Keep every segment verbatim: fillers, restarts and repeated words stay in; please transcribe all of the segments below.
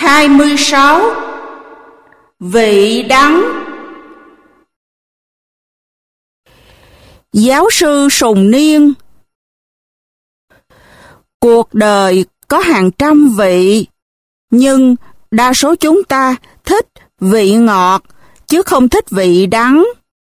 hai mươi sáu. Vị đắng. Giáo sư Sùng Niên. Cuộc đời có hàng trăm vị, nhưng đa số chúng ta thích vị ngọt, chứ không thích vị đắng.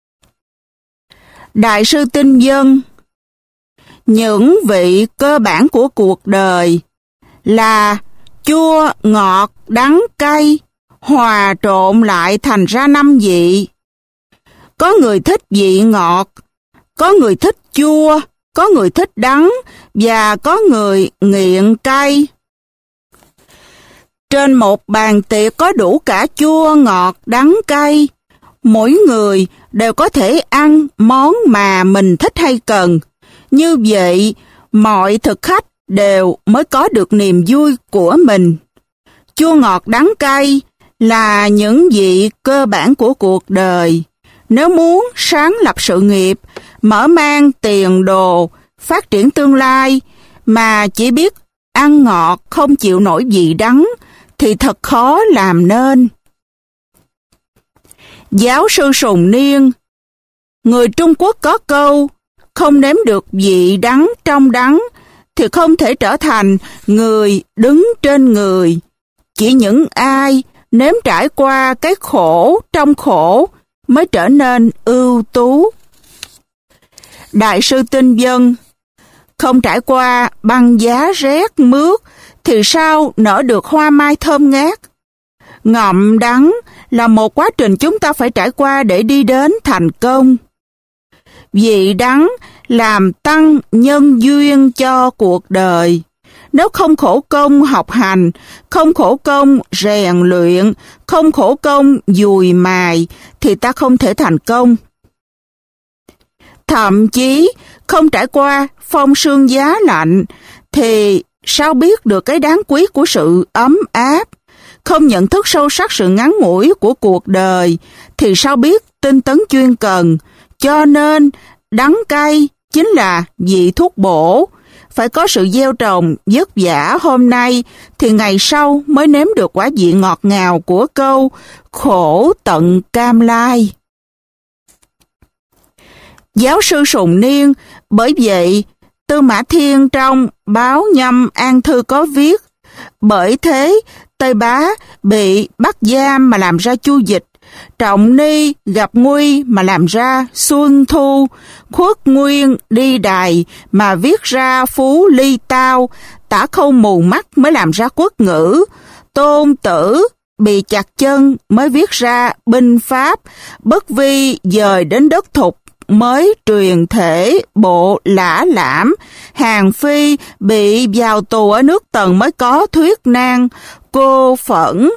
Đại sư Tinh Dân. Những vị cơ bản của cuộc đời là chua, ngọt, đắng, cay, hòa trộn lại thành ra năm vị. Có người thích vị ngọt, có người thích chua, có người thích đắng, và có người nghiện cay. Trên một bàn tiệc có đủ cả chua, ngọt, đắng, cay. Mỗi người đều có thể ăn món mà mình thích hay cần. Như vậy, mọi thực khách đều mới có được niềm vui của mình. Chua, ngọt, đắng, cay là những vị cơ bản của cuộc đời. Nếu muốn sáng lập sự nghiệp, mở mang tiền đồ, phát triển tương lai, mà chỉ biết ăn ngọt không chịu nổi vị đắng, thì thật khó làm nên. Giáo sư Sùng Niên. Người Trung Quốc có câu, không nếm được vị đắng trong đắng, thì không thể trở thành người đứng trên người. Chỉ những ai nếm trải qua cái khổ trong khổ mới trở nên ưu tú. Đại sư Tinh Dân. Không trải qua băng giá rét mướt, thì sao nở được hoa mai thơm ngát? Ngậm đắng là một quá trình chúng ta phải trải qua để đi đến thành công. Vị đắng làm tăng nhân duyên cho cuộc đời. Nếu không khổ công học hành, không khổ công rèn luyện, không khổ công dùi mài, thì ta không thể thành công. Thậm chí không trải qua phong sương giá lạnh, thì sao biết được cái đáng quý của sự ấm áp? Không nhận thức sâu sắc sự ngắn ngủi của cuộc đời, thì sao biết tinh tấn chuyên cần? Cho nên, đắng cay chính là vị thuốc bổ. Phải có sự gieo trồng vất vả hôm nay, thì ngày sau mới nếm được quả vị ngọt ngào của câu khổ tận cam lai. Giáo sư Sùng Niên. Bởi vậy, Tư Mã Thiên trong báo Nhâm An Thư có viết, bởi thế Tây Bá bị bắt giam mà làm ra Chu Dịch, Trọng Ni gặp nguy mà làm ra Xuân Thu, Khuất Nguyên đi đài mà viết ra Phú Ly Tao, Tả Khâu mù mắt mới làm ra Quốc Ngữ, Tôn Tử bị chặt chân mới viết ra Binh Pháp, Bất Vi dời đến đất Thục mới truyền thể bộ Lã Lãm, Hàn Phi bị vào tù ở nước Tần mới có Thuyết Nan, Cô Phẫn.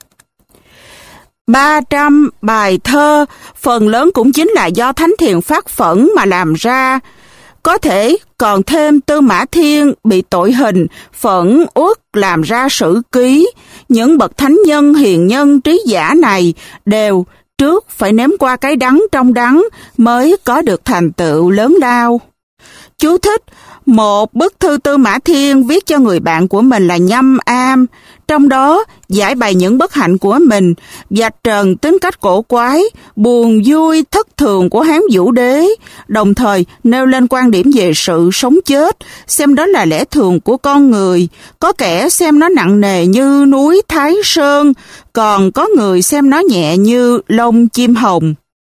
ba trăm bài thơ, phần lớn cũng chính là do Thánh Thiền phát phẫn mà làm ra. Có thể còn thêm Tư Mã Thiên bị tội hình, phẫn uất làm ra sử ký. Những bậc thánh nhân, hiền nhân, trí giả này đều trước phải nếm qua cái đắng trong đắng mới có được thành tựu lớn lao. Chú thích: một bức thư Tư Mã Thiên viết cho người bạn của mình là Nhâm Am, trong đó giải bày những bất hạnh của mình, vạch trần tính cách cổ quái, buồn vui, thất thường của Hán Vũ Đế, đồng thời nêu lên quan điểm về sự sống chết, xem đó là lẽ thường của con người. Có kẻ xem nó nặng nề như núi Thái Sơn, còn có người xem nó nhẹ như lông chim hồng.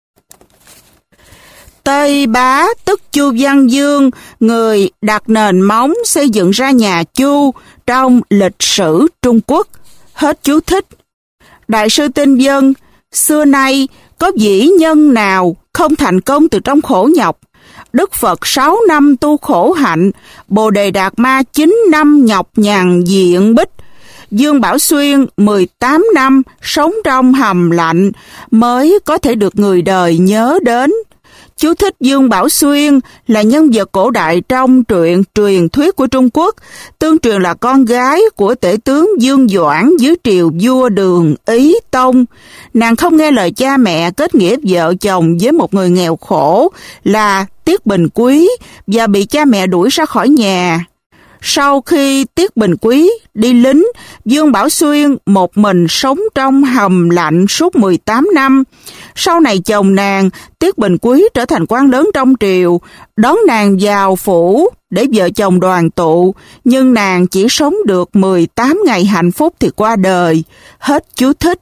Tây Bá tức Chu Văn Dương, người đặt nền móng xây dựng ra nhà Chu trong lịch sử Trung Quốc. Hết chú thích. Đại sư Tinh Dân. Xưa nay có vĩ nhân nào không thành công từ trong khổ nhọc? Đức Phật sáu năm tu khổ hạnh, Bồ Đề Đạt Ma chín năm nhọc nhằn diện bích, Dương Bảo Xuyên mười tám năm sống trong hầm lạnh mới có thể được người đời nhớ đến. Chú thích: Dương Bảo Xuyên là nhân vật cổ đại trong truyện truyền thuyết của Trung Quốc, tương truyền là con gái của tể tướng Dương Doãn dưới triều vua Đường Ý Tông. Nàng không nghe lời cha mẹ, kết nghĩa vợ chồng với một người nghèo khổ là Tiết Bình Quý và bị cha mẹ đuổi ra khỏi nhà. Sau khi Tiết Bình Quý đi lính, Dương Bảo Xuyên một mình sống trong hầm lạnh suốt mười tám năm. Sau này chồng nàng, Tiết Bình Quý trở thành quan lớn trong triều, đón nàng vào phủ để vợ chồng đoàn tụ, nhưng nàng chỉ sống được mười tám ngày hạnh phúc thì qua đời. Hết chú thích.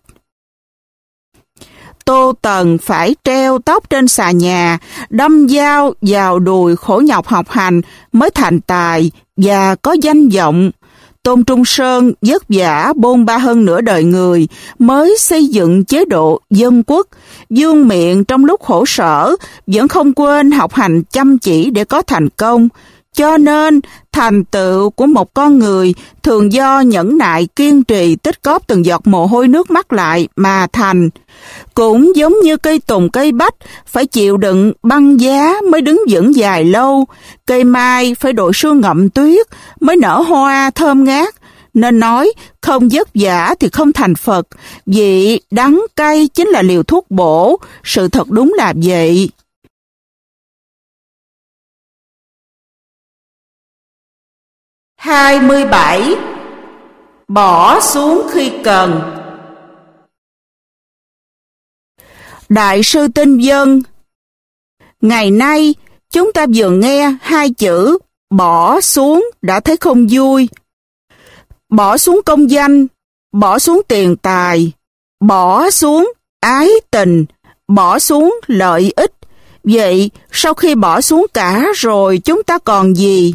Tô Tần phải treo tóc trên xà nhà, đâm dao vào đùi khổ nhọc học hành mới thành tài và có danh vọng. Tôn Trung Sơn vất vả bôn ba hơn nửa đời người mới xây dựng chế độ dân quốc. Vương Miện trong lúc khổ sở vẫn không quên học hành chăm chỉ để có thành công. Cho nên, thành tựu của một con người thường do nhẫn nại kiên trì tích góp từng giọt mồ hôi nước mắt lại mà thành. Cũng giống như cây tùng cây bách phải chịu đựng băng giá mới đứng vững dài lâu, cây mai phải đội sương ngậm tuyết mới nở hoa thơm ngát. Nên nói không vất vả thì không thành Phật, vị đắng cay chính là liều thuốc bổ, sự thật đúng là vậy. hai mươi bảy. Bỏ xuống khi cần. Đại sư Tinh Vân. Ngày nay, chúng ta vừa nghe hai chữ bỏ xuống đã thấy không vui. Bỏ xuống công danh, bỏ xuống tiền tài, bỏ xuống ái tình, bỏ xuống lợi ích. Vậy, sau khi bỏ xuống cả rồi chúng ta còn gì?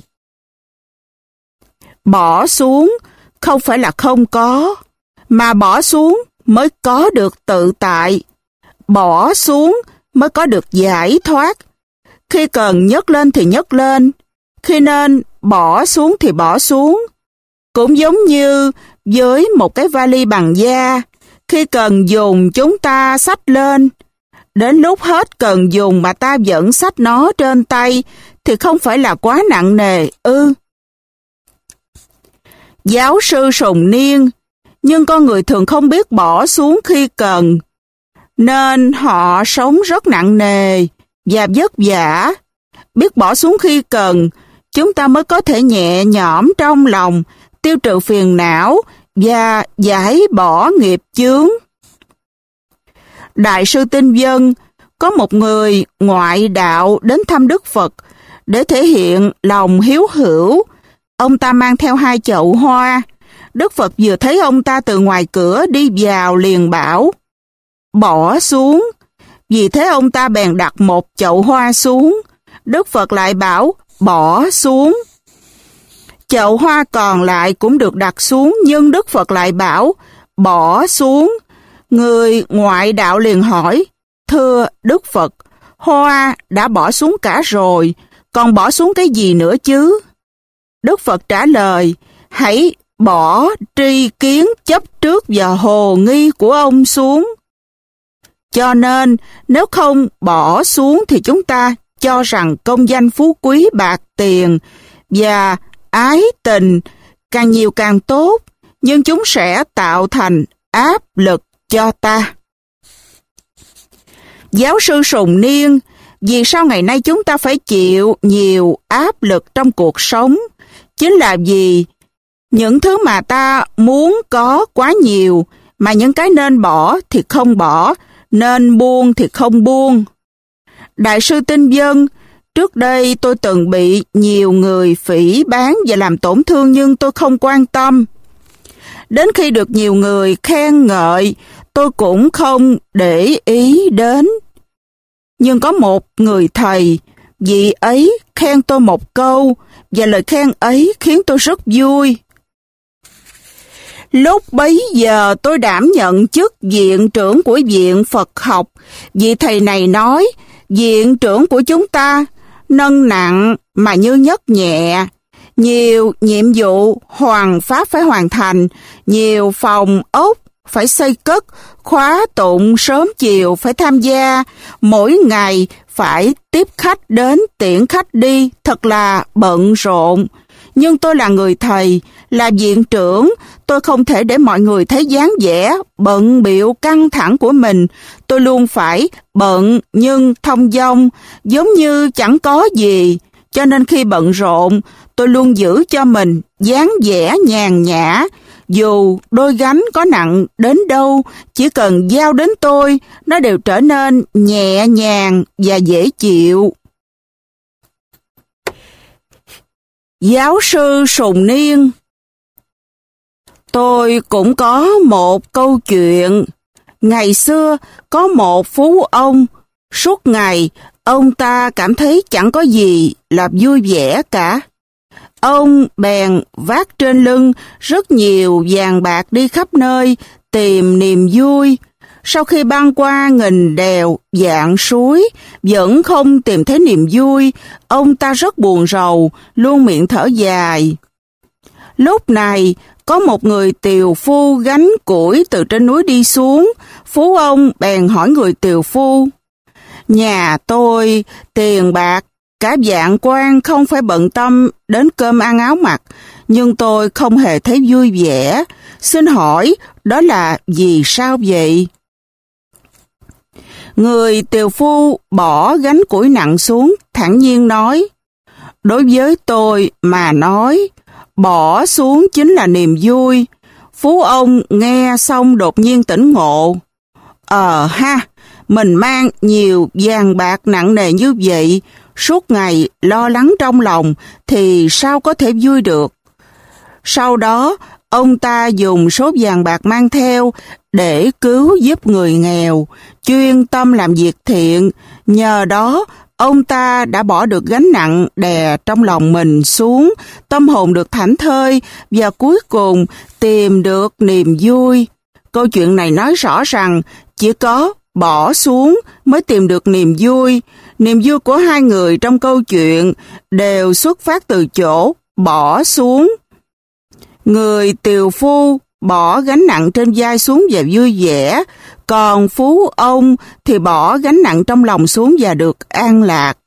Bỏ xuống không phải là không có, mà bỏ xuống mới có được tự tại. Bỏ xuống mới có được giải thoát. Khi cần nhấc lên thì nhấc lên, khi nên bỏ xuống thì bỏ xuống. Cũng giống như với một cái vali bằng da, khi cần dùng chúng ta xách lên, đến lúc hết cần dùng mà ta vẫn xách nó trên tay thì không phải là quá nặng nề ư? Giáo sư Sùng Niên, nhưng con người thường không biết bỏ xuống khi cần, nên họ sống rất nặng nề và vất vả. Biết bỏ xuống khi cần, chúng ta mới có thể nhẹ nhõm trong lòng, tiêu trừ phiền não và giải bỏ nghiệp chướng. Đại sư Tinh Vân, có một người ngoại đạo đến thăm Đức Phật để thể hiện lòng hiếu hữu. Ông ta mang theo hai chậu hoa. Đức Phật vừa thấy ông ta từ ngoài cửa đi vào liền bảo, bỏ xuống. Vì thế ông ta bèn đặt một chậu hoa xuống. Đức Phật lại bảo, bỏ xuống. Chậu hoa còn lại cũng được đặt xuống, nhưng Đức Phật lại bảo, bỏ xuống. Người ngoại đạo liền hỏi, thưa Đức Phật, hoa đã bỏ xuống cả rồi, còn bỏ xuống cái gì nữa chứ? Đức Phật trả lời, hãy bỏ tri kiến chấp trước và hồ nghi của ông xuống. Cho nên, nếu không bỏ xuống thì chúng ta cho rằng công danh phú quý bạc tiền và ái tình càng nhiều càng tốt, nhưng chúng sẽ tạo thành áp lực cho ta. Giáo sư Sùng Niên, vì sao ngày nay chúng ta phải chịu nhiều áp lực trong cuộc sống? Chính là vì những thứ mà ta muốn có quá nhiều, mà những cái nên bỏ thì không bỏ, nên buông thì không buông. Đại sư Tinh Vân, trước đây tôi từng bị nhiều người phỉ báng và làm tổn thương nhưng tôi không quan tâm. Đến khi được nhiều người khen ngợi, tôi cũng không để ý đến. Nhưng có một người thầy, vị ấy khen tôi một câu, và lời khen ấy khiến tôi rất vui. Lúc bấy giờ tôi đảm nhận chức viện trưởng của Viện Phật học. Vị thầy này nói, viện trưởng của chúng ta nâng nặng mà như nhấc nhẹ. Nhiều nhiệm vụ hoàn pháp phải hoàn thành, nhiều phòng ốc phải xây cất, khóa tụng sớm chiều phải tham gia, mỗi ngày phải tiếp khách đến tiễn khách đi, thật là bận rộn. Nhưng tôi là người thầy, là viện trưởng, tôi không thể để mọi người thấy dáng vẻ bận bịu căng thẳng của mình. Tôi luôn phải bận nhưng thông dong, giống như chẳng có gì. Cho nên khi bận rộn, tôi luôn giữ cho mình dáng vẻ nhàn nhã. Dù đôi gánh có nặng đến đâu, chỉ cần giao đến tôi, nó đều trở nên nhẹ nhàng và dễ chịu. Giáo sư Sùng Niên. Tôi cũng có một câu chuyện. Ngày xưa có một phú ông, suốt ngày ông ta cảm thấy chẳng có gì là vui vẻ cả. Ông bèn vác trên lưng rất nhiều vàng bạc đi khắp nơi tìm niềm vui. Sau khi băng qua nghìn đèo, vạn suối, vẫn không tìm thấy niềm vui, ông ta rất buồn rầu, luôn miệng thở dài. Lúc này, có một người tiều phu gánh củi từ trên núi đi xuống. Phú ông bèn hỏi người tiều phu: "Nhà tôi tiền bạc cả vạn quan, không phải bận tâm đến cơm ăn áo mặc, nhưng tôi không hề thấy vui vẻ. Xin hỏi đó là vì sao vậy?" Người tiều phu bỏ gánh củi nặng xuống, thản nhiên nói: "Đối với tôi mà nói, bỏ xuống chính là niềm vui." Phú ông nghe xong đột nhiên tỉnh ngộ. Ờ ha, mình mang nhiều vàng bạc nặng nề như vậy, suốt ngày lo lắng trong lòng thì sao có thể vui được. Sau đó, ông ta dùng số vàng bạc mang theo để cứu giúp người nghèo, chuyên tâm làm việc thiện. Nhờ đó, ông ta đã bỏ được gánh nặng đè trong lòng mình xuống, tâm hồn được thảnh thơi và cuối cùng tìm được niềm vui. Câu chuyện này nói rõ rằng chỉ có bỏ xuống mới tìm được niềm vui. Niềm vui của hai người trong câu chuyện đều xuất phát từ chỗ bỏ xuống. Người tiều phu bỏ gánh nặng trên vai xuống và vui vẻ, còn phú ông thì bỏ gánh nặng trong lòng xuống và được an lạc.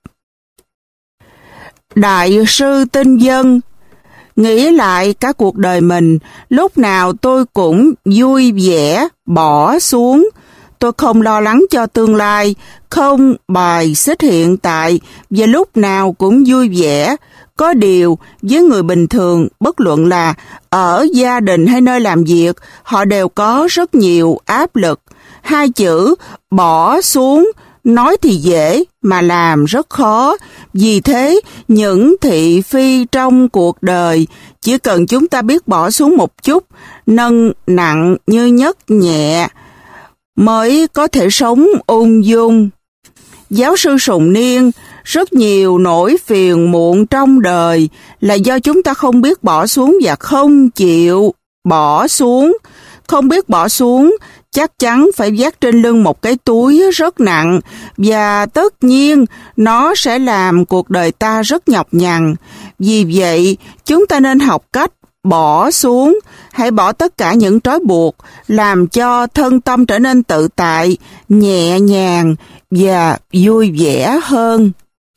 Đại sư Tinh Dân. Nghĩ lại cả cuộc đời mình, lúc nào tôi cũng vui vẻ, bỏ xuống. Tôi không lo lắng cho tương lai, không bài xích hiện tại, và lúc nào cũng vui vẻ. Có điều, với người bình thường, bất luận là ở gia đình hay nơi làm việc, họ đều có rất nhiều áp lực. Hai chữ bỏ xuống, nói thì dễ mà làm rất khó. Vì thế, những thị phi trong cuộc đời, chỉ cần chúng ta biết bỏ xuống một chút, nâng nặng như nhấc nhẹ, mới có thể sống ung dung. Giáo sư Sùng Niên, rất nhiều nỗi phiền muộn trong đời là do chúng ta không biết bỏ xuống và không chịu bỏ xuống. Không biết bỏ xuống, chắc chắn phải vác trên lưng một cái túi rất nặng, và tất nhiên nó sẽ làm cuộc đời ta rất nhọc nhằn. Vì vậy, chúng ta nên học cách bỏ xuống. Hãy bỏ tất cả những trói buộc, làm cho thân tâm trở nên tự tại, nhẹ nhàng và vui vẻ hơn.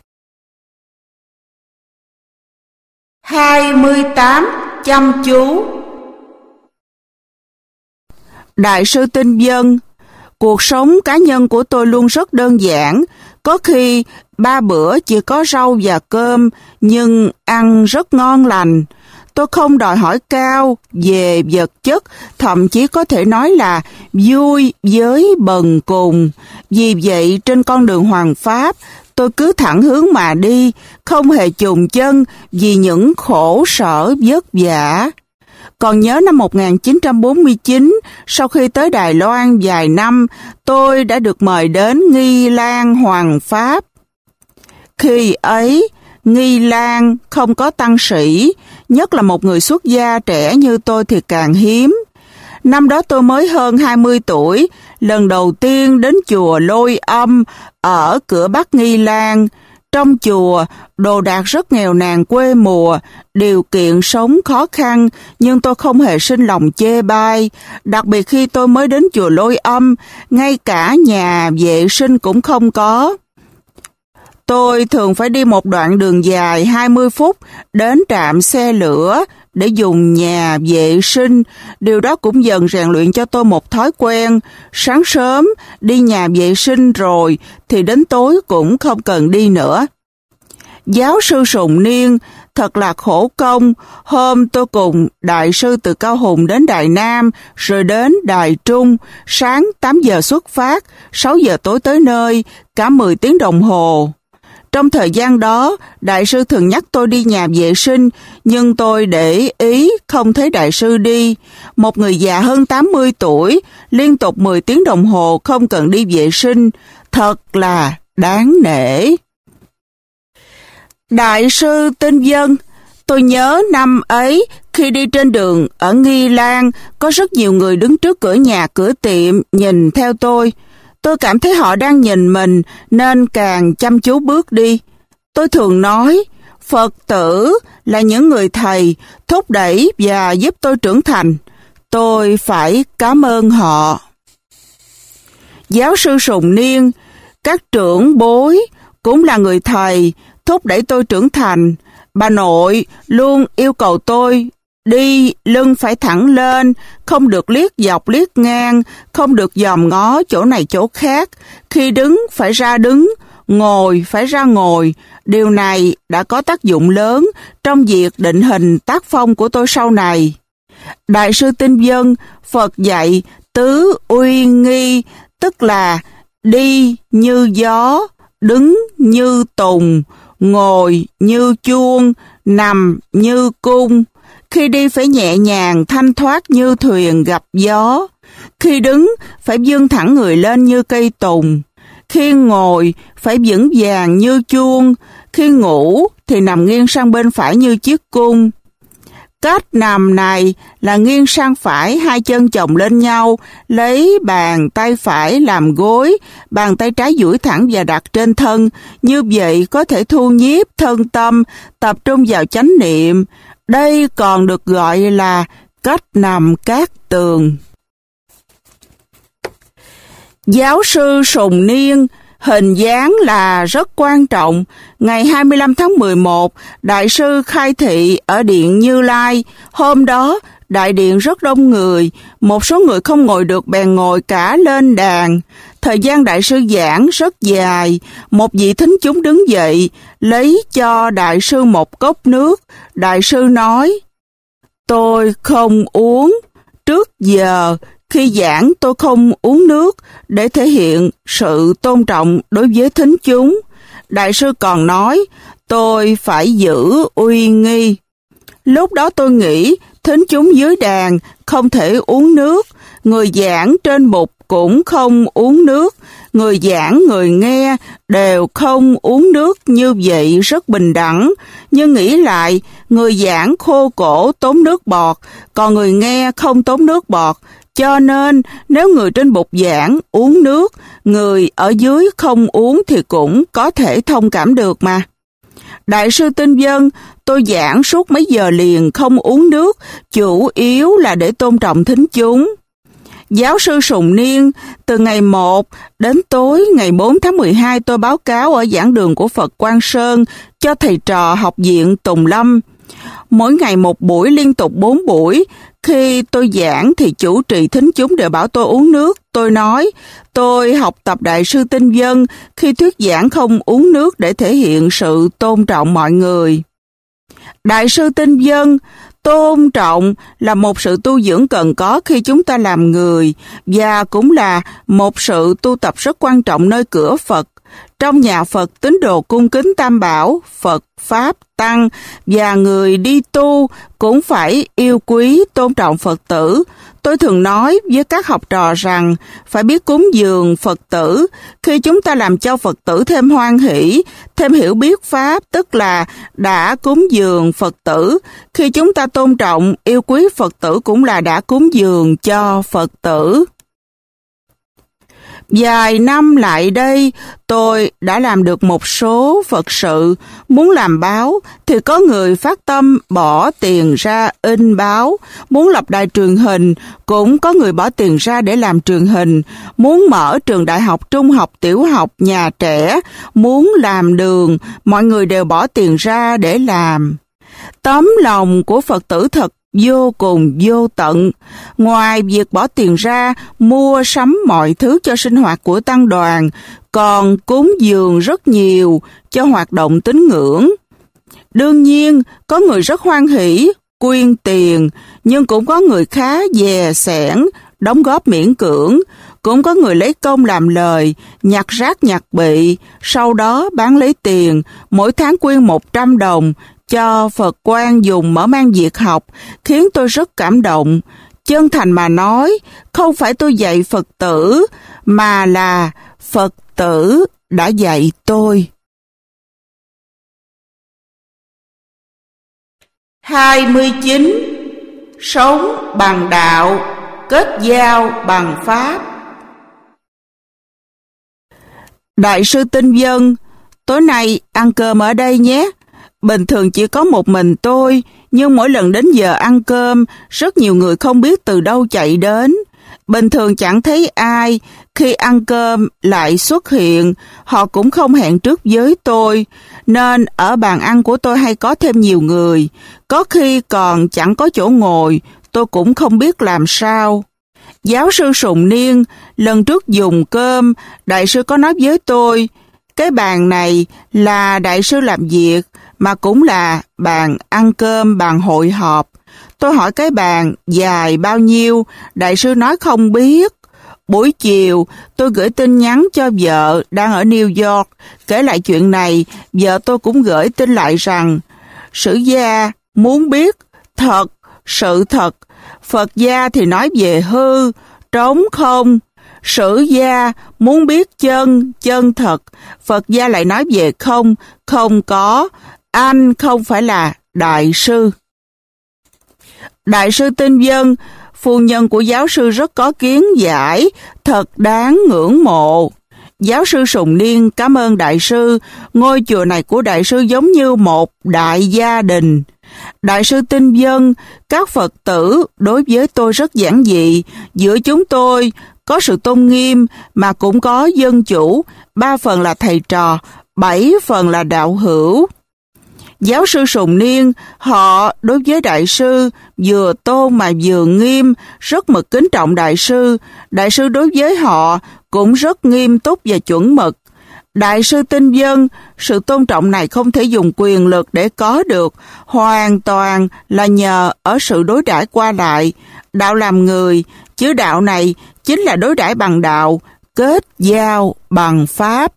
hai mươi tám. Chăm chú. Đại sư Tinh Dân. Cuộc sống cá nhân của tôi luôn rất đơn giản. Có khi ba bữa chỉ có rau và cơm, nhưng ăn rất ngon lành. Tôi không đòi hỏi cao về vật chất, thậm chí có thể nói là vui với bần cùng. Vì vậy, trên con đường Hoàng Pháp, tôi cứ thẳng hướng mà đi, không hề chùn chân vì những khổ sở vất vả. Còn nhớ năm một nghìn chín trăm bốn mươi chín, sau khi tới Đài Loan vài năm, tôi đã được mời đến Nghi Lan Hoàng Pháp. Khi ấy, Nghi Lan không có tăng sĩ, nhất là một người xuất gia trẻ như tôi thì càng hiếm. Năm đó tôi mới hơn hai mươi tuổi, lần đầu tiên đến chùa Lôi Âm ở cửa Bắc Nghi Lan. Trong chùa, đồ đạc rất nghèo nàn quê mùa, điều kiện sống khó khăn, nhưng tôi không hề sinh lòng chê bai. Đặc biệt khi tôi mới đến chùa Lôi Âm, ngay cả nhà vệ sinh cũng không có. Tôi thường phải đi một đoạn đường dài hai mươi phút đến trạm xe lửa để dùng nhà vệ sinh. Điều đó cũng dần rèn luyện cho tôi một thói quen. Sáng sớm đi nhà vệ sinh rồi thì đến tối cũng không cần đi nữa. Giáo sư Sùng Niên, thật là khổ công. Hôm tôi cùng đại sư từ Cao Hùng đến Đài Nam, rồi đến Đài Trung, sáng tám giờ xuất phát, sáu giờ tối tới nơi, cả mười tiếng đồng hồ. Trong thời gian đó, đại sư thường nhắc tôi đi nhà vệ sinh, nhưng tôi để ý không thấy đại sư đi. Một người già hơn tám mươi tuổi, liên tục mười tiếng đồng hồ không cần đi vệ sinh, thật là đáng nể. Đại sư Tinh Vân, tôi nhớ năm ấy, khi đi trên đường ở Nghi Lan, có rất nhiều người đứng trước cửa nhà cửa tiệm nhìn theo tôi. Tôi cảm thấy họ đang nhìn mình nên càng chăm chú bước đi. Tôi thường nói, Phật tử là những người thầy thúc đẩy và giúp tôi trưởng thành. Tôi phải cảm ơn họ. Giáo sư Sùng Niên, các trưởng bối cũng là người thầy thúc đẩy tôi trưởng thành. Bà nội luôn yêu cầu tôi đi lưng phải thẳng lên, không được liếc dọc liếc ngang, không được dòm ngó chỗ này chỗ khác. Khi đứng phải ra đứng, ngồi phải ra ngồi. Điều này đã có tác dụng lớn trong việc định hình tác phong của tôi sau này. Đại sư Tinh Vân, Phật dạy tứ uy nghi, tức là đi như gió, đứng như tùng, ngồi như chuông, nằm như cung. Khi đi phải nhẹ nhàng, thanh thoát như thuyền gặp gió. Khi đứng phải vươn thẳng người lên như cây tùng. Khi ngồi phải vững vàng như chuông. Khi ngủ thì nằm nghiêng sang bên phải như chiếc cung. Cách nằm này là nghiêng sang phải, hai chân chồng lên nhau, lấy bàn tay phải làm gối, bàn tay trái duỗi thẳng và đặt trên thân. Như vậy có thể thu nhiếp thân tâm, tập trung vào chánh niệm. Đây còn được gọi là cách nằm cát tường. Giáo sư Sùng Niên, hình dáng là rất quan trọng. Ngày hai mươi lăm tháng mười một, đại sư khai thị ở Điện Như Lai. Hôm đó, đại điện rất đông người. Một số người không ngồi được bèn ngồi cả lên đàn. Thời gian đại sư giảng rất dài. Một vị thính chúng đứng dậy, lấy cho đại sư một cốc nước. Đại sư nói, tôi không uống. Trước giờ, khi giảng tôi không uống nước để thể hiện sự tôn trọng đối với thính chúng. Đại sư còn nói, tôi phải giữ uy nghi. Lúc đó tôi nghĩ, thính chúng dưới đàn không thể uống nước, người giảng trên bục cũng không uống nước, người giảng người nghe đều không uống nước, như vậy rất bình đẳng. Nhưng nghĩ lại, người giảng khô cổ tốn nước bọt, còn người nghe không tốn nước bọt. Cho nên, nếu người trên bục giảng uống nước, người ở dưới không uống thì cũng có thể thông cảm được mà. Đại sư Tinh Vân, tôi giảng suốt mấy giờ liền không uống nước, chủ yếu là để tôn trọng thính chúng. Giáo sư Sùng Niên, từ ngày một đến tối ngày bốn tháng mười hai tôi báo cáo ở giảng đường của Phật Quang Sơn cho thầy trò học viện Tùng Lâm. Mỗi ngày một buổi, liên tục bốn buổi. Khi tôi giảng thì chủ trì thính chúng đều bảo tôi uống nước. Tôi nói, tôi học tập Đại sư Tinh Vân, khi thuyết giảng không uống nước để thể hiện sự tôn trọng mọi người. Đại sư Tinh Vân, tôn trọng là một sự tu dưỡng cần có khi chúng ta làm người, và cũng là một sự tu tập rất quan trọng nơi cửa Phật. Trong nhà Phật, tín đồ cung kính Tam Bảo, Phật, Pháp, Tăng, và người đi tu cũng phải yêu quý, tôn trọng Phật tử. Tôi thường nói với các học trò rằng phải biết cúng dường Phật tử. Khi chúng ta làm cho Phật tử thêm hoan hỷ, thêm hiểu biết Pháp, tức là đã cúng dường Phật tử. Khi chúng ta tôn trọng, yêu quý Phật tử cũng là đã cúng dường cho Phật tử. Vài năm lại đây, tôi đã làm được một số Phật sự. Muốn làm báo thì có người phát tâm bỏ tiền ra in báo. Muốn lập đài truyền hình cũng có người bỏ tiền ra để làm truyền hình. Muốn mở trường đại học, trung học, tiểu học, nhà trẻ, muốn làm đường, mọi người đều bỏ tiền ra để làm. Tấm lòng của Phật tử thật vô cùng vô tận. Ngoài việc bỏ tiền ra mua sắm mọi thứ cho sinh hoạt của tăng đoàn, còn cúng dường rất nhiều cho hoạt động tín ngưỡng. Đương nhiên, có người rất hoan hỷ, quyên tiền, nhưng cũng có người khá dè sẻn, đóng góp miễn cưỡng. Cũng có người lấy công làm lời, nhặt rác nhặt bị, sau đó bán lấy tiền, mỗi tháng quyên một trăm đồng, cho Phật quan dùng mở mang việc học, khiến tôi rất cảm động. Chân thành mà nói, không phải tôi dạy Phật tử, mà là Phật tử đã dạy tôi. hai mươi chín. Sống bằng đạo, kết giao bằng pháp. Đại sư Tinh Vân, tối nay ăn cơm ở đây nhé. Bình thường chỉ có một mình tôi, nhưng mỗi lần đến giờ ăn cơm, rất nhiều người không biết từ đâu chạy đến. Bình thường chẳng thấy ai, khi ăn cơm lại xuất hiện, họ cũng không hẹn trước với tôi, nên ở bàn ăn của tôi hay có thêm nhiều người. Có khi còn chẳng có chỗ ngồi, tôi cũng không biết làm sao. Giáo sư Sùng Niên, lần trước dùng cơm, đại sư có nói với tôi, cái bàn này là đại sư làm việc, mà cũng là bàn ăn cơm, bàn hội họp. Tôi hỏi cái bàn dài bao nhiêu, đại sư nói không biết. Buổi chiều, tôi gửi tin nhắn cho vợ đang ở New York, kể lại chuyện này, vợ tôi cũng gửi tin lại rằng, sử gia muốn biết thật, sự thật, Phật gia thì nói về hư, trống không. Sử gia muốn biết chân, chân thật, Phật gia lại nói về không, không có. Anh không phải là đại sư. Đại sư Tinh Vân, phu nhân của giáo sư rất có kiến giải, thật đáng ngưỡng mộ. Giáo sư Sùng Niên cảm ơn đại sư, ngôi chùa này của đại sư giống như một đại gia đình. Đại sư Tinh Vân, các Phật tử đối với tôi rất giản dị, giữa chúng tôi có sự tôn nghiêm mà cũng có dân chủ, ba phần là thầy trò, bảy phần là đạo hữu. Giáo sư Sùng Niên, họ đối với đại sư vừa tôn mà vừa nghiêm, rất mực kính trọng đại sư. Đại sư đối với họ cũng rất nghiêm túc và chuẩn mực. Đại sư Tinh Vân, sự tôn trọng này không thể dùng quyền lực để có được, hoàn toàn là nhờ ở sự đối đãi qua lại. Đạo làm người, chứ đạo này chính là đối đãi bằng đạo, kết giao bằng pháp.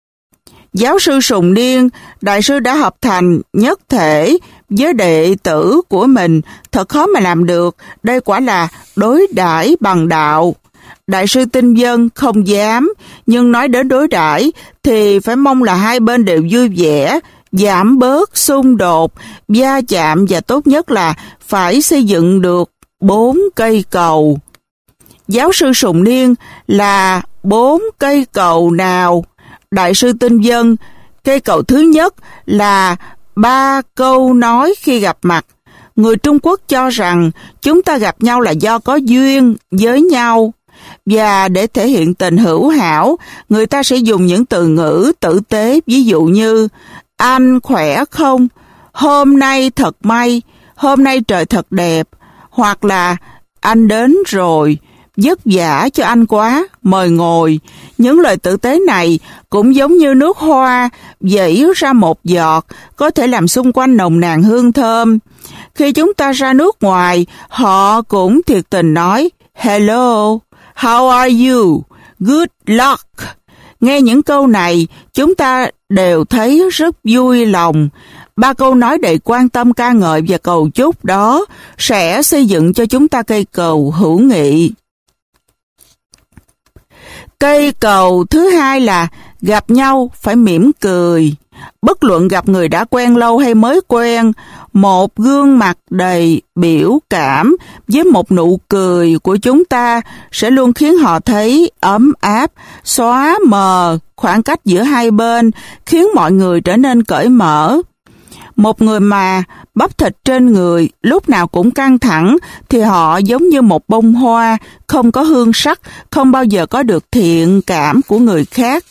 Giáo sư Sùng Niên, đại sư đã hợp thành nhất thể với đệ tử của mình, thật khó mà làm được, đây quả là đối đãi bằng đạo. Đại sư Tinh Vân không dám, nhưng nói đến đối đãi thì phải mong là hai bên đều vui vẻ, giảm bớt xung đột, va chạm và tốt nhất là phải xây dựng được bốn cây cầu. Giáo sư Sùng Niên, là bốn cây cầu nào? Đại sư Tinh Vân, cây cầu thứ nhất là ba câu nói khi gặp mặt. Người Trung Quốc cho rằng chúng ta gặp nhau là do có duyên với nhau. Và để thể hiện tình hữu hảo, người ta sẽ dùng những từ ngữ tử tế, ví dụ như anh khỏe không? Hôm nay thật may, hôm nay trời thật đẹp. Hoặc là anh đến rồi, vất vả cho anh quá, mời ngồi. Những lời tử tế này cũng giống như nước hoa vẩy ra một giọt, có thể làm xung quanh nồng nàn hương thơm. Khi chúng ta ra nước ngoài, họ cũng thiệt tình nói, hello, how are you? Good luck. Nghe những câu này, chúng ta đều thấy rất vui lòng. Ba câu nói đầy quan tâm ca ngợi và cầu chúc đó sẽ xây dựng cho chúng ta cây cầu hữu nghị. Cây cầu thứ hai là gặp nhau phải mỉm cười. Bất luận gặp người đã quen lâu hay mới quen, một gương mặt đầy biểu cảm với một nụ cười của chúng ta sẽ luôn khiến họ thấy ấm áp, xóa mờ khoảng cách giữa hai bên, khiến mọi người trở nên cởi mở. Một người mà bắp thịt trên người lúc nào cũng căng thẳng thì họ giống như một bông hoa, không có hương sắc, không bao giờ có được thiện cảm của người khác.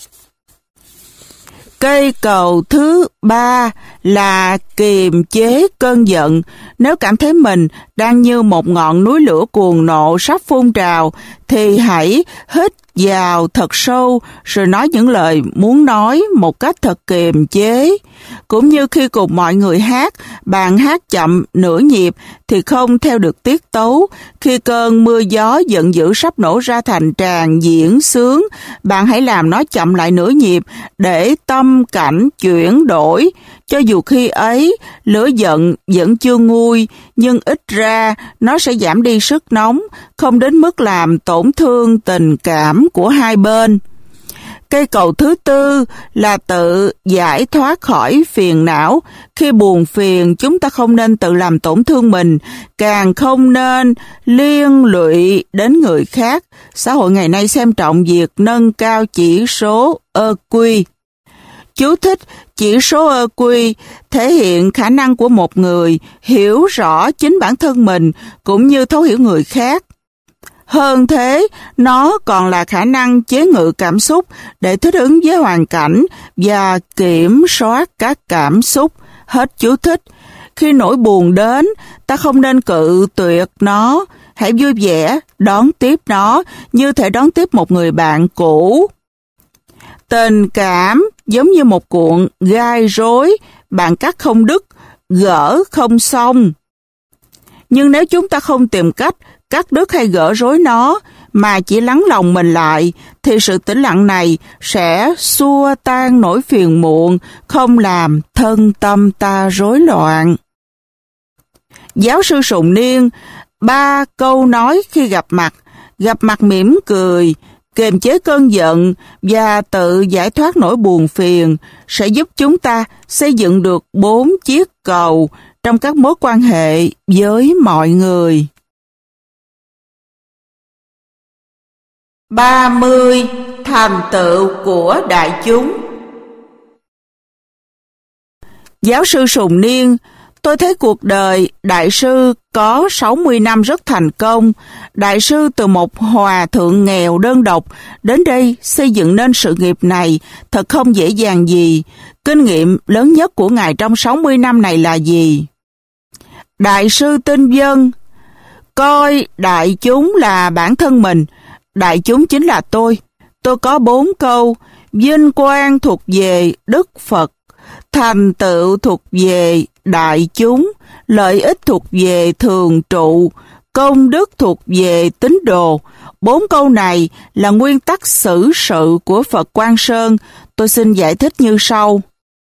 Cây cầu thứ ba là kiềm chế cơn giận. Nếu cảm thấy mình đang như một ngọn núi lửa cuồng nộ sắp phun trào, thì hãy hít vào thật sâu rồi nói những lời muốn nói một cách thật kiềm chế. Cũng như khi cùng mọi người hát, bạn hát chậm nửa nhịp thì không theo được tiết tấu. Khi cơn mưa gió giận dữ sắp nổ ra thành tràng diễn sướng, bạn hãy làm nó chậm lại nửa nhịp để tâm cảnh chuyển đổi. Cho dù khi ấy lửa giận vẫn chưa nguôi, nhưng ít ra nó sẽ giảm đi sức nóng, không đến mức làm tổn thương tình cảm của hai bên. Cây cầu thứ tư là tự giải thoát khỏi phiền não. Khi buồn phiền, chúng ta không nên tự làm tổn thương mình, càng không nên liên lụy đến người khác. Xã hội ngày nay xem trọng việc nâng cao chỉ số e quy. Chú thích: chỉ số e quy thể hiện khả năng của một người hiểu rõ chính bản thân mình cũng như thấu hiểu người khác. Hơn thế, nó còn là khả năng chế ngự cảm xúc để thích ứng với hoàn cảnh và kiểm soát các cảm xúc. Hết chú thích. Khi nỗi buồn đến, ta không nên cự tuyệt nó. Hãy vui vẻ đón tiếp nó như thể đón tiếp một người bạn cũ. Tình cảm giống như một cuộn gai rối, bạn cắt không đứt, gỡ không xong. Nhưng nếu chúng ta không tìm cách cắt đứt hay gỡ rối nó, mà chỉ lắng lòng mình lại, thì sự tĩnh lặng này sẽ xua tan nỗi phiền muộn, không làm thân tâm ta rối loạn. Giáo sư Sùng Niên, ba câu nói khi gặp mặt: gặp mặt mỉm cười, kiềm chế cơn giận và tự giải thoát nỗi buồn phiền sẽ giúp chúng ta xây dựng được bốn chiếc cầu trong các mối quan hệ với mọi người. ba mươi. Thành tựu của đại chúng. Giáo sư Sùng Niên, tôi thấy cuộc đời đại sư có sáu mươi năm rất thành công. Đại sư từ một hòa thượng nghèo đơn độc đến đây xây dựng nên sự nghiệp này thật không dễ dàng gì. Kinh nghiệm lớn nhất của ngài trong sáu mươi năm này là gì? Đại sư Tinh Vân, coi đại chúng là bản thân mình. Đại chúng chính là tôi. Tôi có bốn câu: vinh quang thuộc về Đức Phật, thành tựu thuộc về đại chúng, lợi ích thuộc về thường trụ, công đức thuộc về tín đồ. Bốn câu này là nguyên tắc xử sự của Phật Quang Sơn. Tôi xin giải thích như sau.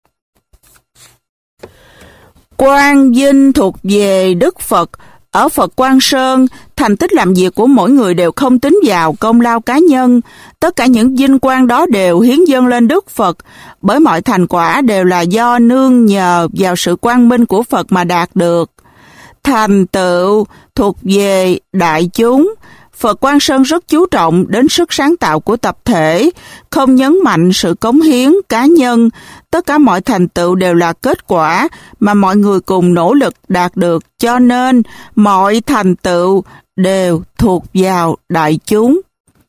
Quang vinh thuộc về Đức Phật. Ở Phật Quang Sơn, thành tích làm việc của mỗi người đều không tính vào công lao cá nhân. Tất cả những vinh quang đó đều hiến dâng lên Đức Phật, bởi mọi thành quả đều là do nương nhờ vào sự quang minh của Phật mà đạt được. Thành tựu thuộc về đại chúng. Phật Quang Sơn rất chú trọng đến sức sáng tạo của tập thể, không nhấn mạnh sự cống hiến cá nhân. Tất cả mọi thành tựu đều là kết quả mà mọi người cùng nỗ lực đạt được, cho nên mọi thành tựu đều thuộc vào đại chúng.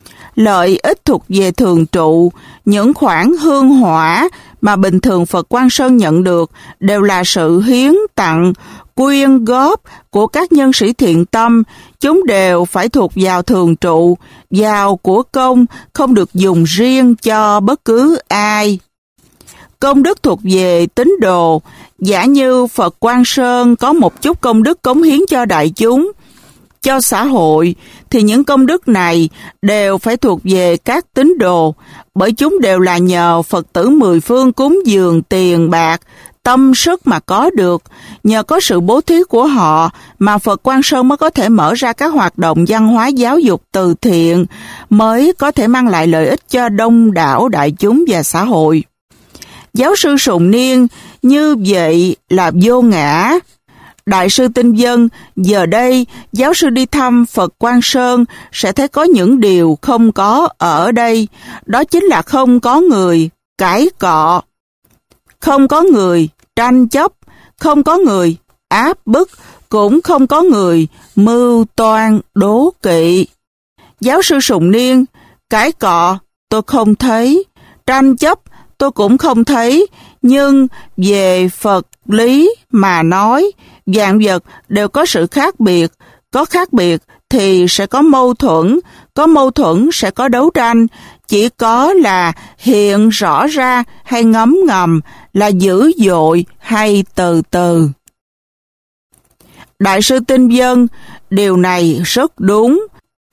Lợi ích thuộc về thường trụ. Những khoản hương hỏa mà bình thường Phật Quang Sơn nhận được đều là sự hiến tặng, quyên góp của các nhân sĩ thiện tâm. Chúng đều phải thuộc vào thường trụ, vào của công, không được dùng riêng cho bất cứ ai. Công đức thuộc về tín đồ. Giả như Phật Quang Sơn có một chút công đức cống hiến cho đại chúng, cho xã hội, thì những công đức này đều phải thuộc về các tín đồ, bởi chúng đều là nhờ Phật tử mười phương cúng dường tiền bạc, tâm sức mà có được. Nhờ có sự bố thí của họ mà Phật Quang Sơn mới có thể mở ra các hoạt động văn hóa giáo dục từ thiện, mới có thể mang lại lợi ích cho đông đảo đại chúng và xã hội. Giáo sư Sùng Niên, như vậy là vô ngã. Đại sư Tinh Vân, giờ đây giáo sư đi thăm Phật Quang Sơn sẽ thấy có những điều không có ở đây. Đó chính là không có người cãi cọ, không có người tranh chấp, không có người áp bức, cũng không có người mưu toan đố kỵ. Giáo sư Sùng Niên, cãi cọ tôi không thấy, tranh chấp tôi cũng không thấy, nhưng về Phật lý mà nói, vạn vật đều có sự khác biệt, có khác biệt thì sẽ có mâu thuẫn, có mâu thuẫn sẽ có đấu tranh, chỉ có là hiện rõ ra hay ngấm ngầm là dữ dội hay từ từ. Đại sư Tinh Vân, điều này rất đúng.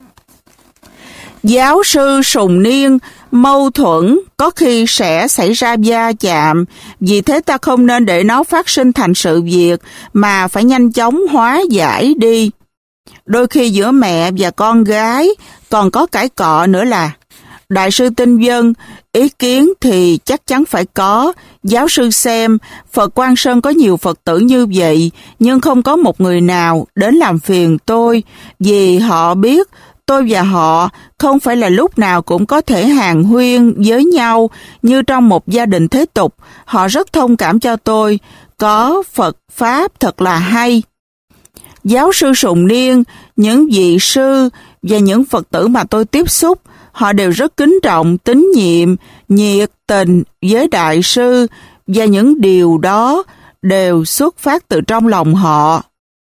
Giáo sư Sùng Niên, mâu thuẫn có khi sẽ xảy ra va chạm, vì thế ta không nên để nó phát sinh thành sự việc mà phải nhanh chóng hóa giải đi. Đôi khi giữa mẹ và con gái còn có cãi cọ nữa là. Đại sư Tinh Vân, ý kiến thì chắc chắn phải có. Giáo sư xem, Phật Quang Sơn có nhiều Phật tử như vậy, nhưng không có một người nào đến làm phiền tôi, vì họ biết tôi và họ không phải là lúc nào cũng có thể hàn huyên với nhau như trong một gia đình thế tục. Họ rất thông cảm cho tôi, có Phật Pháp thật là hay. Giáo sư Sùng Niên, những vị sư và những Phật tử mà tôi tiếp xúc, họ đều rất kính trọng, tín nhiệm, nhiệt tình với đại sư, và những điều đó đều xuất phát từ trong lòng họ.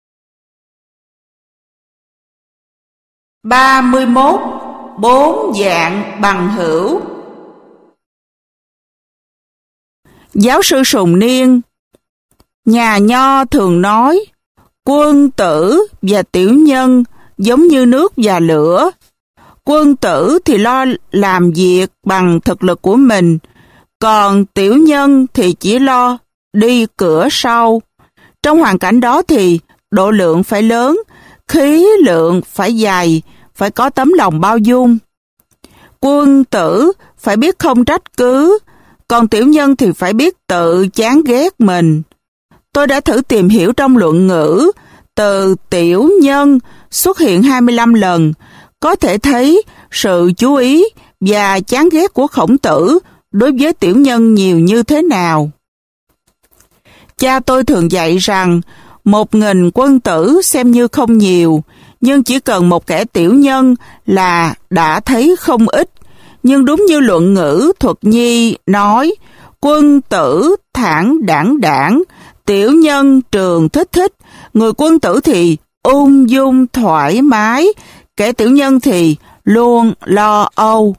ba mươi mốt. Bốn dạng bằng hữu. Giáo sư Sùng Niên, nhà Nho thường nói, quân tử và tiểu nhân giống như nước và lửa. Quân tử thì lo làm việc bằng thực lực của mình, còn tiểu nhân thì chỉ lo đi cửa sau. Trong hoàn cảnh đó thì độ lượng phải lớn, khí lượng phải dày, phải có tấm lòng bao dung. Quân tử phải biết không trách cứ, còn tiểu nhân thì phải biết tự chán ghét mình. Tôi đã thử tìm hiểu trong luận ngữ, từ tiểu nhân xuất hiện hai mươi lăm lần, có thể thấy sự chú ý và chán ghét của Khổng Tử đối với tiểu nhân nhiều như thế nào. Cha tôi thường dạy rằng, một nghìn quân tử xem như không nhiều, nhưng chỉ cần một kẻ tiểu nhân là đã thấy không ít. Nhưng đúng như luận ngữ Thuật Nhi nói, quân tử thản đãng đãng, tiểu nhân trường thích thích. Người quân tử thì ung dung thoải mái, kẻ tiểu nhân thì luôn lo âu.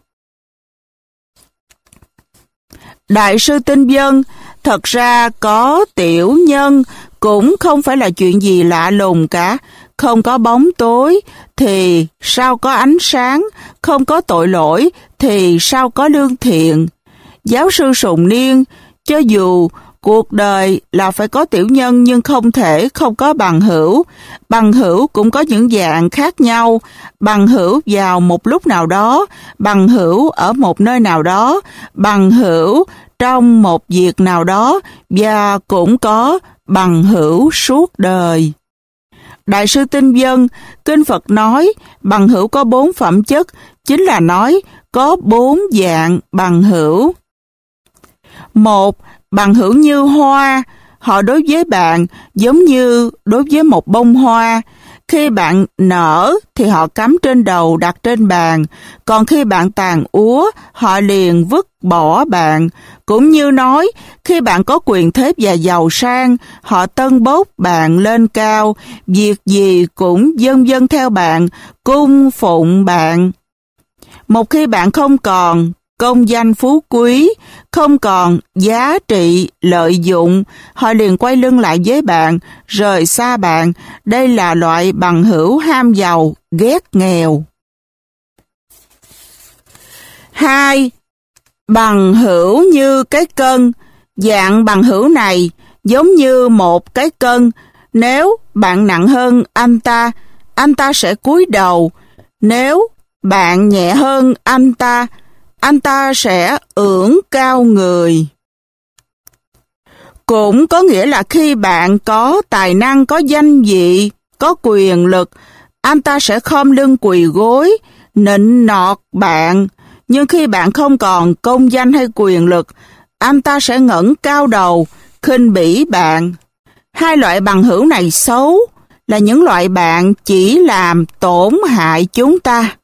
Đại sư Tinh Vân, thật ra có tiểu nhân cũng không phải là chuyện gì lạ lùng cả. Không có bóng tối thì sao có ánh sáng, không có tội lỗi thì sao có lương thiện. Giáo sư Sùng Niên, cho dù cuộc đời là phải có tiểu nhân nhưng không thể không có bằng hữu. Bằng hữu cũng có những dạng khác nhau. Bằng hữu vào một lúc nào đó, bằng hữu ở một nơi nào đó, bằng hữu trong một việc nào đó, và cũng có bằng hữu suốt đời. Đại sư Tinh Vân, Kinh Phật nói bằng hữu có bốn phẩm chất, chính là nói có bốn dạng bằng hữu. Một, bằng hữu như hoa, họ đối với bạn giống như đối với một bông hoa. Khi bạn nở thì họ cắm trên đầu đặt trên bàn, còn khi bạn tàn úa, họ liền vứt bỏ bạn. Cũng như nói, khi bạn có quyền thế và giàu sang, họ tân bốc bạn lên cao, việc gì cũng dâng dâng theo bạn, cung phụng bạn. Một khi bạn không còn công danh phú quý, không còn giá trị lợi dụng, họ liền quay lưng lại với bạn, rời xa bạn. Đây là loại bằng hữu ham giàu, ghét nghèo. Hai, bằng hữu như cái cân. Dạng bằng hữu này giống như một cái cân. Nếu bạn nặng hơn anh ta, anh ta sẽ cúi đầu. Nếu bạn nhẹ hơn anh ta, anh ta sẽ ưỡn cao người. Cũng có nghĩa là khi bạn có tài năng, có danh vị, có quyền lực, anh ta sẽ khom lưng quỳ gối, nịnh nọt bạn. Nhưng khi bạn không còn công danh hay quyền lực, anh ta sẽ ngẩng cao đầu, khinh bỉ bạn. Hai loại bằng hữu này xấu, là những loại bạn chỉ làm tổn hại chúng ta.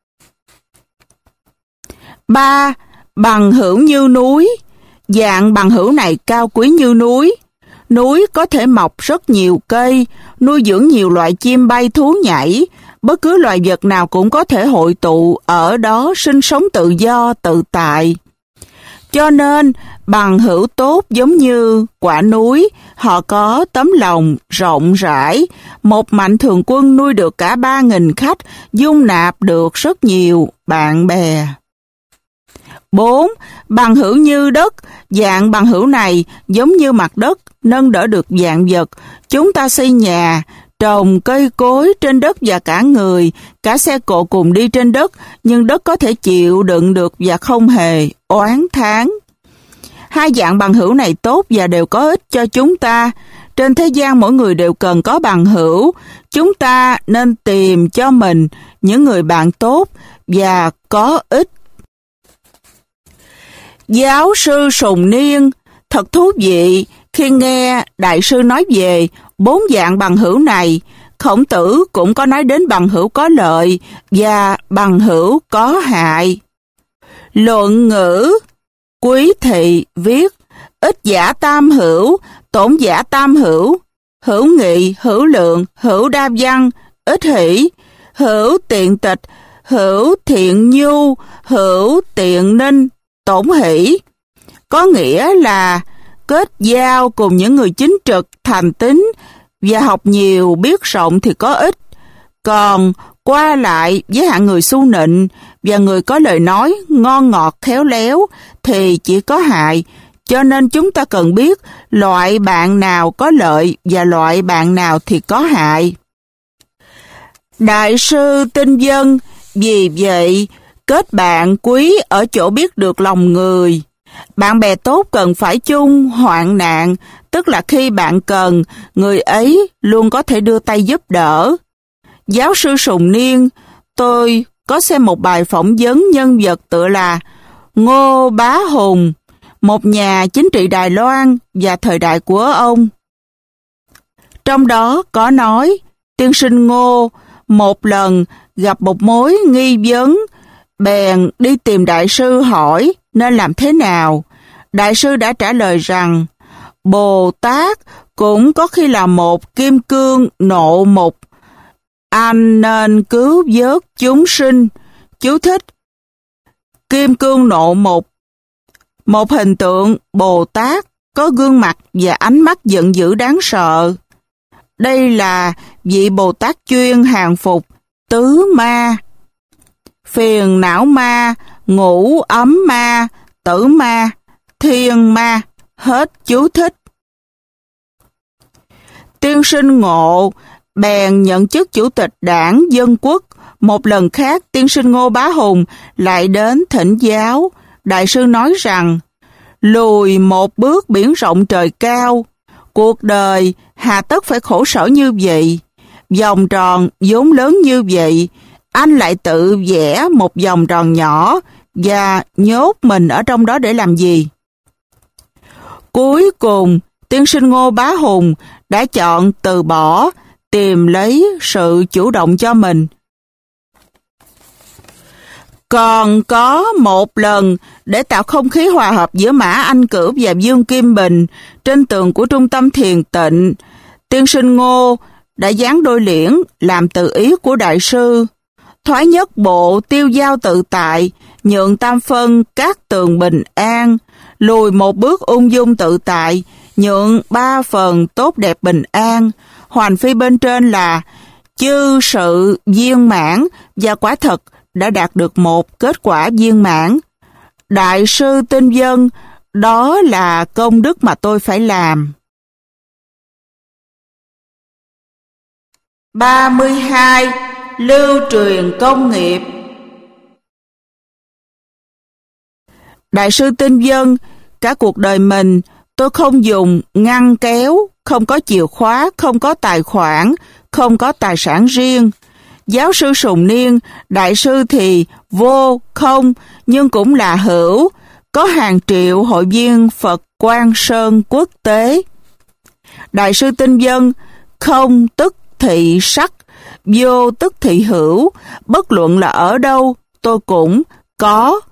Ba, bằng hữu như núi. Dạng bằng hữu này cao quý như núi. Núi có thể mọc rất nhiều cây, nuôi dưỡng nhiều loại chim bay thú nhảy. Bất cứ loài vật nào cũng có thể hội tụ ở đó sinh sống tự do, tự tại. Cho nên, Bằng hữu tốt giống như quả núi, họ có tấm lòng rộng rãi. Một mạnh thường quân nuôi được cả ba nghìn khách, dung nạp được rất nhiều bạn bè. Bốn. Bằng hữu như đất. Dạng bằng hữu này giống như mặt đất, nâng đỡ được vạn vật. Chúng ta xây nhà, trồng cây cối trên đất và cả người, cả xe cộ cùng đi trên đất, nhưng đất có thể chịu đựng được và không hề oán thán. Hai dạng bằng hữu này tốt và đều có ích cho chúng ta. Trên thế gian mỗi người đều cần có bằng hữu. Chúng ta nên tìm cho mình những người bạn tốt và có ích. Giáo sư Sùng Niên thật thú vị khi nghe đại sư nói về bốn dạng bằng hữu này. Khổng Tử cũng có nói đến bằng hữu có lợi và bằng hữu có hại. Luận Ngữ Quý Thị viết: ích giả tam hữu, tổn giả tam hữu, hữu nghị, hữu lượng, hữu đa văn, ích hỷ, hữu tiện tịch, hữu thiện nhu, hữu tiện ninh, tổn hỷ. Có nghĩa là kết giao cùng những người chính trực, thành tín và học nhiều biết rộng thì có ích. Còn qua lại với hạng người su nịnh và người có lời nói ngon ngọt khéo léo thì chỉ có hại. Cho nên chúng ta cần biết loại bạn nào có lợi và loại bạn nào thì có hại. Đại sư Tinh Vân vì vậy kết bạn quý ở chỗ biết được lòng người. Bạn bè tốt cần phải chung hoạn nạn, tức là khi bạn cần, người ấy luôn có thể đưa tay giúp đỡ. Giáo sư Sùng Niên, tôi có xem một bài phỏng vấn nhân vật tựa là Ngô Bá Hùng, một nhà chính trị Đài Loan và thời đại của ông. Trong đó có nói, tiên sinh Ngô một lần gặp một mối nghi vấn, bèn đi tìm đại sư hỏi nên làm thế nào. Đại sư đã trả lời rằng, Bồ Tát cũng có khi là một kim cương nộ mục, anh nên cứu vớt chúng sinh. Chú thích: kim cương nộ mục, một hình tượng Bồ Tát có gương mặt và ánh mắt giận dữ đáng sợ. Đây là vị Bồ Tát chuyên hàng phục tứ ma: phiền não ma, ngũ ấm ma, tử ma, thiên ma. Hết chú thích. Tiên sinh Ngộ bèn nhận chức chủ tịch đảng Dân Quốc. Một lần khác, tiên sinh Ngô Bá Hùng lại đến thỉnh giáo. Đại sư nói rằng, lùi một bước biển rộng trời cao, cuộc đời hà tất phải khổ sở như vậy. Vòng tròn vốn lớn như vậy, anh lại tự vẽ một vòng tròn nhỏ và nhốt mình ở trong đó để làm gì? Cuối cùng, tiên sinh Ngô Bá Hùng đã chọn từ bỏ, tìm lấy sự chủ động cho mình. Còn có một lần, để tạo không khí hòa hợp giữa Mã Anh Cửu và Dương Kim Bình, trên tường của trung tâm thiền tịnh, tiên sinh Ngô đã dán đôi liễn làm từ ý của đại sư. Thoái nhất bộ tiêu giao tự tại, nhượng tam phân các tường bình an, lùi một bước ung dung tự tại, nhượng ba phần tốt đẹp bình an. Hoành phi bên trên là chư sự viên mãn và quả thật đã đạt được một kết quả viên mãn. Đại sư Tinh Vân, đó là công đức mà tôi phải làm. ba mươi hai. Lưu truyền công nghiệp. Đại sư Tinh Vân, cả cuộc đời mình tôi không dùng ngăn kéo, không có chìa khóa, không có tài khoản, không có tài sản riêng. Giáo sư Sùng Niên, đại sư thì vô, không, nhưng cũng là hữu, có hàng triệu hội viên Phật Quang Sơn quốc tế. Đại sư Tinh Vân, không tức thị sắc, vô tức thị hữu, bất luận là ở đâu, tôi cũng có.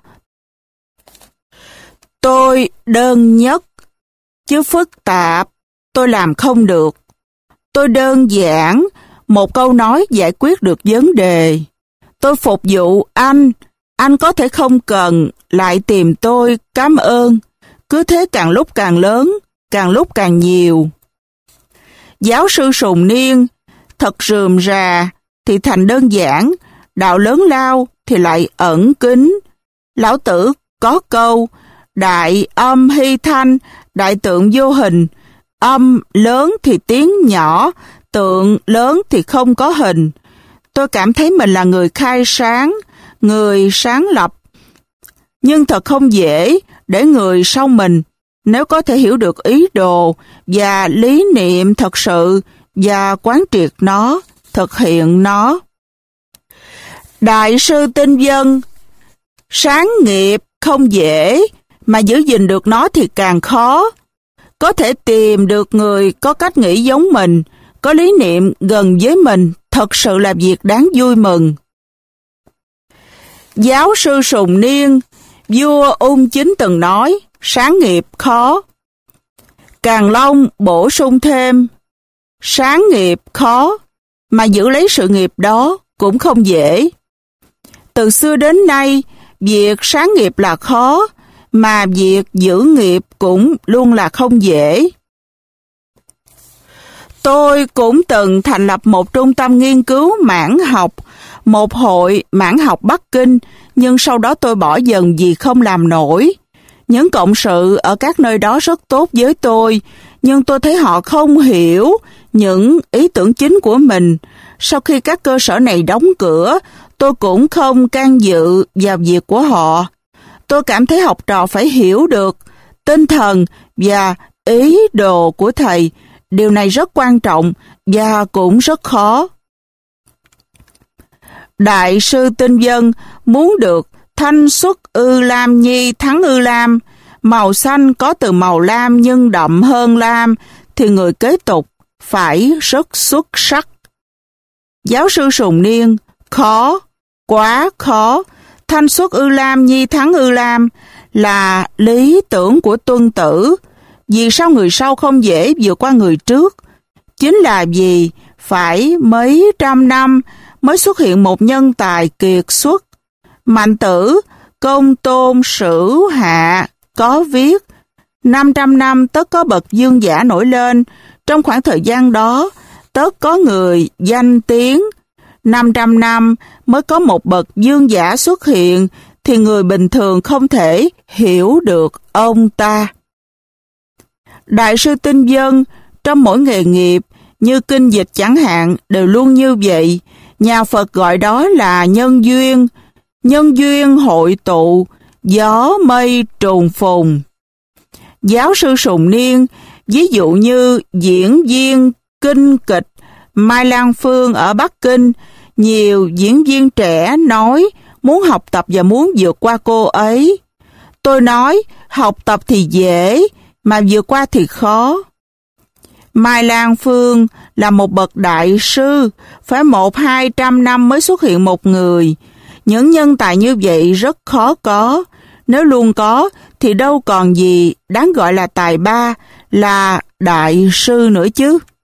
Tôi đơn nhất, chứ phức tạp, tôi làm không được. Tôi đơn giản, một câu nói giải quyết được vấn đề. Tôi phục vụ anh, anh có thể không cần lại tìm tôi cảm ơn. cứ thế càng lúc càng lớn, càng lúc càng nhiều. Giáo sư Sùng Niên, thật rườm rà thì thành đơn giản, đạo lớn lao thì lại ẩn kín. Lão Tử có câu, đại âm hy thanh, đại tượng vô hình, âm lớn thì tiếng nhỏ, tượng lớn thì không có hình. Tôi cảm thấy mình là người khai sáng, người sáng lập. Nhưng thật không dễ để người sau mình, nếu có thể hiểu được ý đồ và lý niệm thật sự và quán triệt nó, thực hiện nó. Đại sư Tinh Vân, sáng nghiệp không dễ, mà giữ gìn được nó thì càng khó. Có thể tìm được người có cách nghĩ giống mình, có lý niệm gần với mình, thật sự là việc đáng vui mừng. Giáo sư Sùng Niên, vua Ung Chính từng nói, sáng nghiệp khó. Càn Long bổ sung thêm, sáng nghiệp khó, mà giữ lấy sự nghiệp đó cũng không dễ. Từ xưa đến nay, việc sáng nghiệp là khó, mà việc giữ nghiệp cũng luôn là không dễ. Tôi cũng từng thành lập một trung tâm nghiên cứu mãn học, một hội mãn học Bắc Kinh, nhưng sau đó tôi bỏ dần vì không làm nổi. Những cộng sự ở các nơi đó rất tốt với tôi, nhưng tôi thấy họ không hiểu những ý tưởng chính của mình. Sau khi các cơ sở này đóng cửa, tôi cũng không can dự vào việc của họ. Tôi cảm thấy học trò phải hiểu được tinh thần và ý đồ của thầy. Điều này rất quan trọng và cũng rất khó. Đại sư Tinh Vân muốn được thanh xuất ư lam nhi thắng ư lam, màu xanh có từ màu lam nhưng đậm hơn lam, thì người kế tục phải rất xuất sắc. Giáo sư Sùng Niên, khó, quá khó. Thanh xuất ư lam nhi thắng ư lam là lý tưởng của Tuân Tử. Vì sao người sau không dễ vượt qua người trước? Chính là vì phải mấy trăm năm mới xuất hiện một nhân tài kiệt xuất. Mạnh Tử, Công Tôn Sử Hạ có viết, năm trăm năm tất có bậc vương giả nổi lên, trong khoảng thời gian đó tất có người danh tiếng. năm trăm năm mới có một bậc vương giả xuất hiện, thì người bình thường không thể hiểu được ông ta. Đại sư Tinh Vân, trong mỗi nghề nghiệp, như kinh dịch chẳng hạn, đều luôn như vậy. Nhà Phật gọi đó là nhân duyên. Nhân duyên hội tụ, gió mây trùng phùng. Giáo sư Sùng Niên, ví dụ như diễn viên kinh kịch Mai Lan Phương ở Bắc Kinh, nhiều diễn viên trẻ nói muốn học tập và muốn vượt qua cô ấy. Tôi nói, học tập thì dễ, mà vượt qua thì khó. Mai Lan Phương là một bậc đại sư, phải một hai trăm năm mới xuất hiện một người. Những nhân tài như vậy rất khó có. Nếu luôn có, thì đâu còn gì đáng gọi là tài ba, là đại sư nữa chứ.